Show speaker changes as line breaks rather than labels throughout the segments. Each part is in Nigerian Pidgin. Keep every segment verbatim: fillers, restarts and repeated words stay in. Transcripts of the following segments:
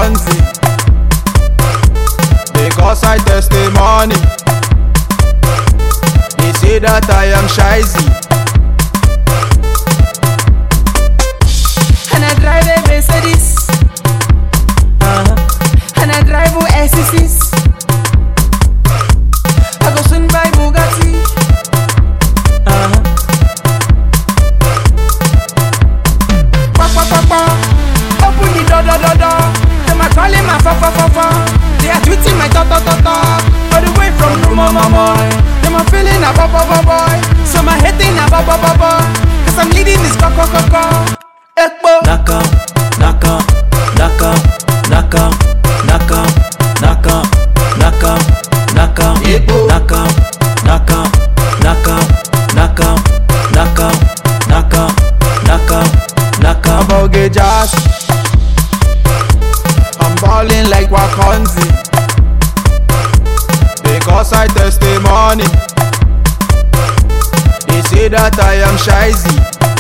country, because I testimony. They say that I am shyzy,
and I drive a Mercedes, uh-huh. and I drive a S six. I go soon buy Bugatti, uh-huh. Pa pa pa pa, open the door door door door. Them a calling my fa fa fa fa. They are tweeting my ta ta ta ta. All the way from Roma mama. Them a feeling a ba ba ba boy. Some a hating a ba ba ba ba. Cause I'm leading this co co co co. Ekpo.
Naka, naka, naka, naka, naka, naka, naka, naka,
Ekpo.
naka, naka, naka, naka, naka, naka, naka, naka.
I'm okay jazz. I'm balling like Wakonzi, because I testimony. They say that I am shyzy.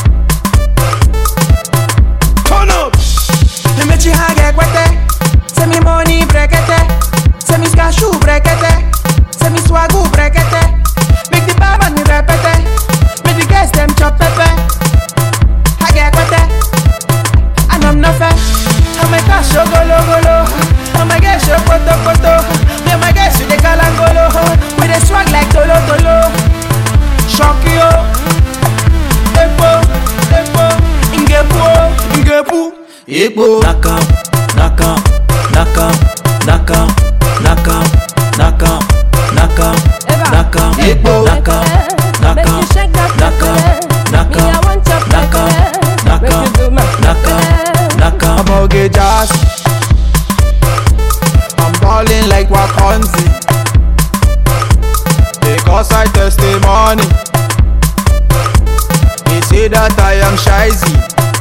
Turn up.
Me mechi hage kwete. Se mi money brekete. Se mi skashu brekete. Se mi swagu brekete. Make the baba ni repete. Make the guys them chop pepe. Hage kwete. And I'm not fair. I'm a cash golo golo. I'm a guy show poto poto. Me and my guys with the kalangolo. With a swag like tolo tolo. Shock yo. Epo, epo. Ingepu, ingepu.
Ekpo.
Naka, naka, naka, naka, naka, naka, naka, naka,
Ekpo.
naka, naka, naka, naka, naka, naka, naka, naka.
I'm okay jazz. I'm balling like Wakonzi, because I testimony. They say that I am shyzy.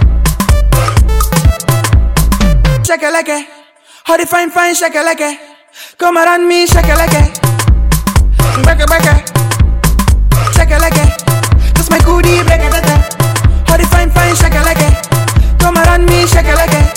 Shake it like it, how the fine fine shake it like it. Come around me, shake it like it. Break it, break it. Shake it like it, that's my goodie, break it, how the fine fine shake it like it. Come around me, shake it like it.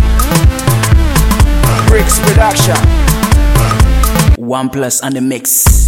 Bricks production.
One plus and the mix.